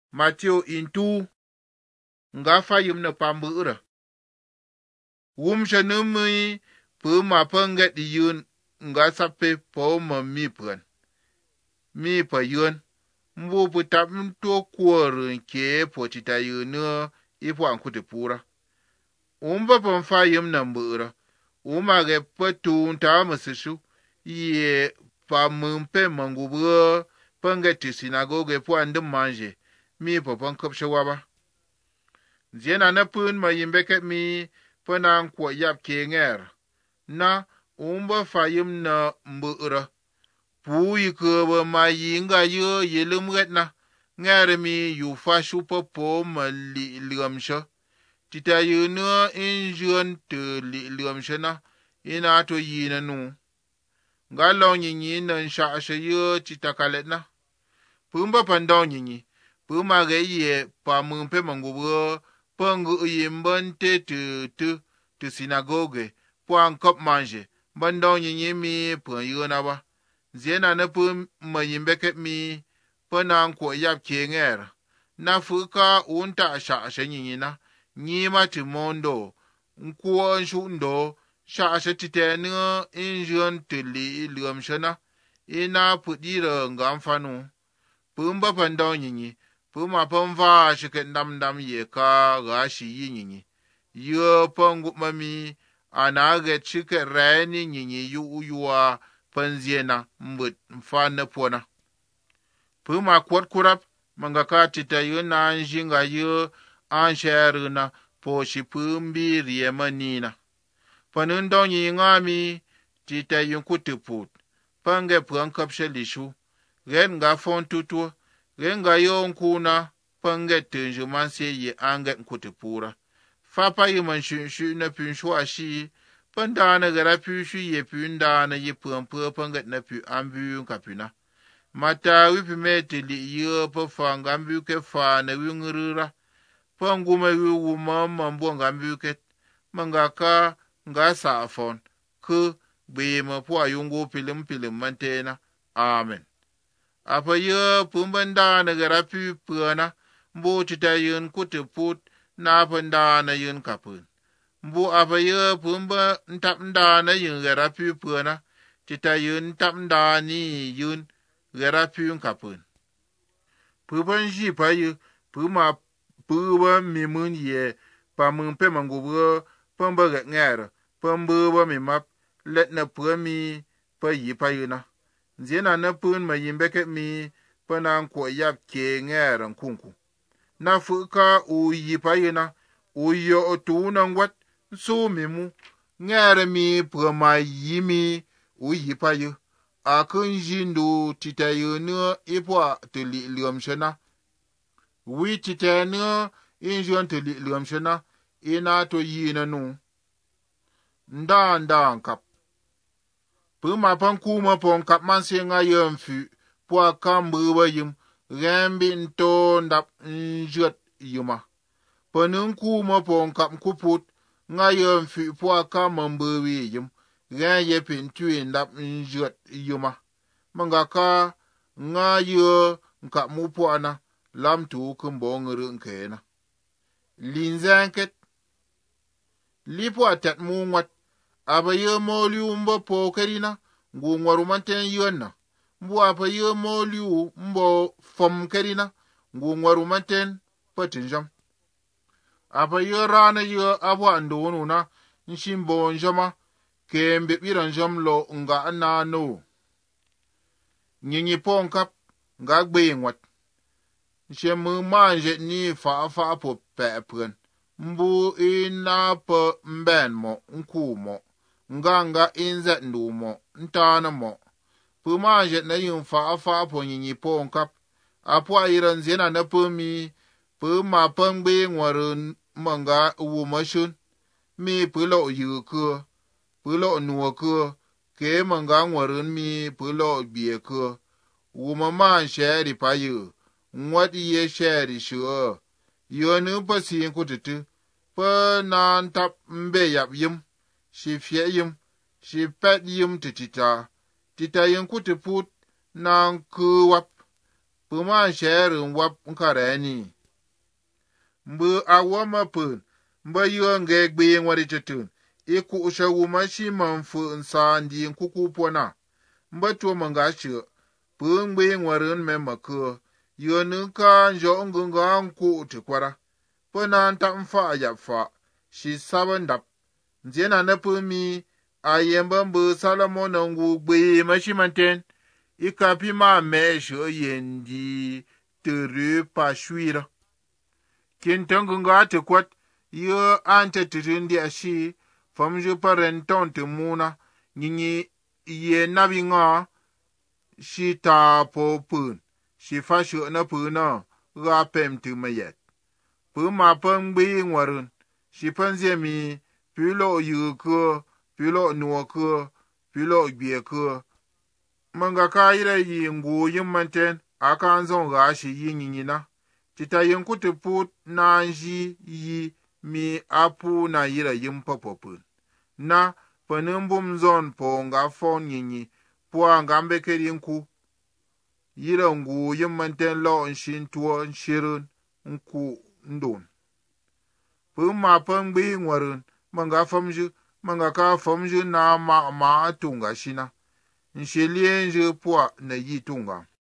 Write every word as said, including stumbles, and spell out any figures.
Matthew intu nga fa yim na pambura. Wum shanumi pu ma panga di yun nga sape po ma mi pran. Mi pa yun mbu pu tap to kuorin ke po tita yun ipo an kuti pura. Umba pa fa yim na mbura. Uma ge patu ta masishu ye pa mumpe mangubura panga ti sinagoge po andim manje. Mi pa pan kapsha waba. Zena na pun ma yimbeke mi panan kwa yap ke nger. Na umba fa yim na mbura. Pu yi kuwa ma yinga yu yilum retna. Nger mi yu fa shupa po ma li liamsha. Tita yu nu injuan te li liamsha na. Ina to yi na nu. Nga long yinyi na sha asha yu tita kalet na. Pumba pandong yinyi. Puma ge ye pa mumpe mangubura. Pangu yimban te te te te sinagoge. Po an kop manje. Bandong yinyi mi pa yu na ba. Zena na pum ma yimbeke mi panan kwa yap ke nger. Na fuka unta asha asha yinyi na. Nyima ti mondo. Nkwa nshu ndo. Sha asha titeni injuan te li liamshana. Ina putira nga mfanu. Pumba pandong yinyi. Puma pamva shiket ndam ndam ye ka gashi yinyi. Yo pangu mami anaget shiket reni yinyi yu uyuwa panziena mbut mfana pona. Puma kwat kurap mangaka tita yu na njinga yu ansheru na po shi pumbi riyema nina. Panundong yi ngami tita yu kutiput. Pange puan kapshe lishu. Gen nga fon tutu. Genga yon kuna pange tenju manse ye anget kutipura. Fapa yi man shun shun na pun shua shi. Pandana gara pu shu ye punda na ye puan pua panget na pu ambu kapuna. Mata wipi meti li ye pa fa ngambu ke fa na wingurura. Pangume wiwu mama mbu ngambu ke. Mangaka nga saafon. Ku bima pua yungu pilim pilim mantena. Amen. Apa ye pumbanda na garapi puana, mbu tita yun kutiput na panda na yun kapun. Mbu apa ye pumba ntapnda na yun garapi puana, tita yun ntapnda ni yun garapi yun kapun. Puban jipa ye, puma puba mimun ye, pa mumpe mangubwa, pumba gat ngara, pumba mimap, let na pumi pa yipa yuna. Zena na pun ma yimbeke mi panan kwa yap ke ngeran kunku. Na fuka u yipa yina, u yo otu na ngwat so mimu, ngere mi pa ma yimi u yipa yu. Akun jindu tita yu nu ipwa te li liamshana. Wi tita nu injuan te li liamshana, ina to yina nu. Nda nda nkap. Puma pan kuma pon kap man se nga yemfu po akambu wa yim rembi nto ndap njut yuma. Panun kuma pon kap kuput nga yemfu po akambu wa yim ren ye pintu ndap njut yuma. Mangaka nga ye nkap mu po ana lam tu kumbo nguru nkena. Linzenket lipo atat mu ngwat. Aba ye moli umba po kerina, ngu ngwaru manten yonna. Mbu apa ye moli umba fom kerina, ngu ngwaru manten patinjam. Apa ye rana ye abu andonu na, nshimbo njama, kembe piranjam lo nga anano. Nyinyi po nkap, nga gbe ngwat. Nshemu manje ni fa fa po pepren. Mbu ina pa mben mo, nku mo. Nganga inzet ndu mo, ntana mo. Puma jet na yun fa afa po nyinyi po nkap. Apo iran zena na pumi. Puma pangbe ngwarun manga uwu mashun. Mi pulo yu ke. Pulo nuwa ke. Ke manga ngwarun mi pulo biye ke. Wuma man sheri pa yu. Nwati ye sheri shuwa. Yonu pa sin kutitu. Pa nan tap mbe yap yim. Shi fye yim, shi pet yim ti tita, tita yin kutiput nan kuwap, Puma shere wap nkareni. Mbu awama pun. Mba yu nge gbe ngwari chitun. Iku usha wuma shi manfu nsa ndi nkuku pona. Mba tuwa mga shi. Pun gbe ngwarin me maku. Yu nuka njo ngunga nku utikwara. Puna nta mfa ayapfa. Shi sabandap. Nzena na pumi. Ayemba mbu Salomon ngu gbe mashi manten. Ikapi ma mesho yendi tere pa shwira. Kintangu nga te kwat ye ante tirindi ashi famju parenton te muna nyinyi ye nabi nga shi ta po pun shi fasho na puna ga pem te mayet. Pu ma pang bi ngwarun shi panze mi pilo yu ko pilo nuwa ko pilo gbe ko manga ka ira yi ngu yin manten aka anzon ga shi yi nyinyi na tita yin kutu put na nji yi mi apu na ira yin popopun na panin bum zon po nga fon nyinyi po nga mbekeri nku ira ngu yin manten lo nshin tuwa nshirun nku ndun pu ma pang bi ngwarun manga famju manga ka famju na ma ma tunga shina nshelien je po na yi tunga